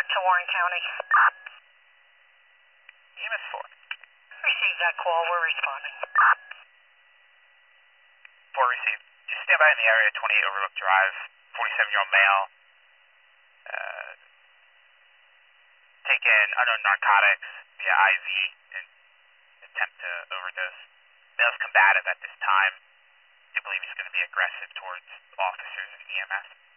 to Warren County. EMS 4. Received that call. We're responding. 4 received. Just stand by in the area, 28 Overlook Drive, 47-year-old male. Taken unknown narcotics via IV in attempt to overdose. Male's combative at this time. I believe he's going to be aggressive towards officers and EMS.